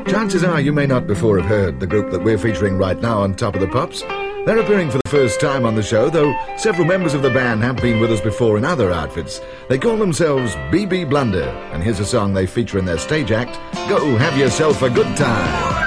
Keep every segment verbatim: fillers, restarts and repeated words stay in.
Chances are you may not before have heard the group that we're featuring right now on Top of the Pops. They're appearing for the first time on the show, though several members of the band have been with us before in other outfits. They call themselves B B Blunder, and here's a song they feature in their stage act, Go Have Yourself a Good Time.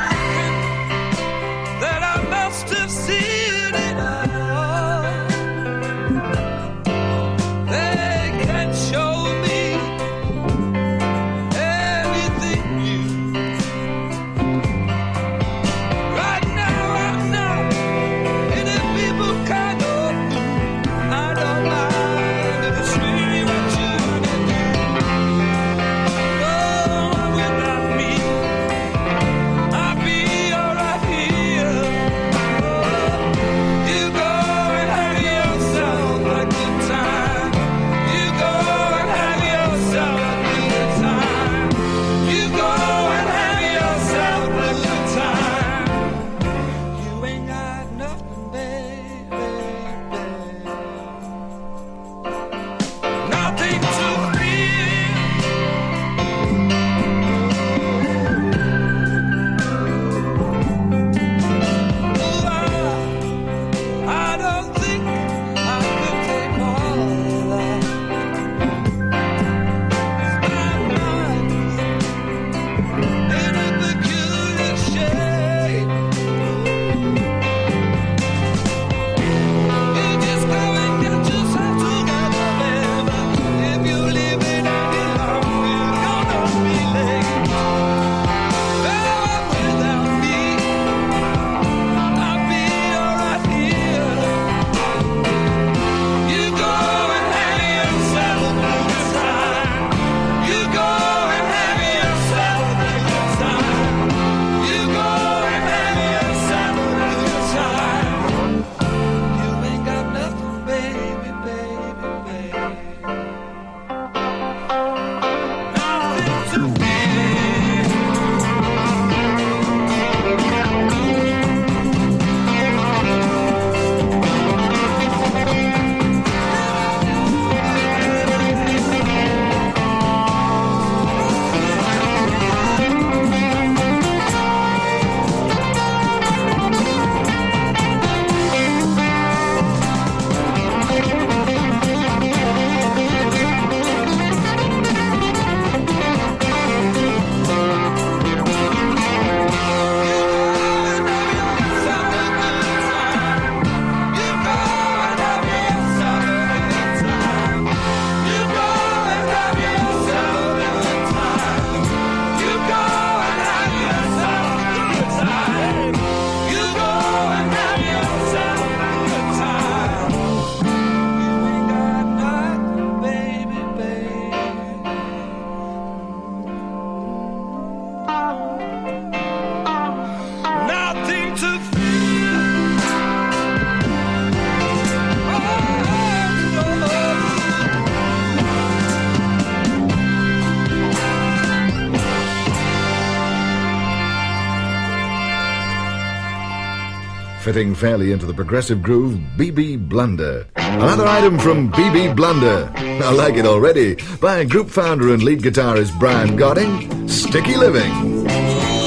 Fitting fairly into the progressive groove, B B Blunder. Another item from B B Blunder. I like it already. By group founder and lead guitarist Brian Godding, Sticky Living.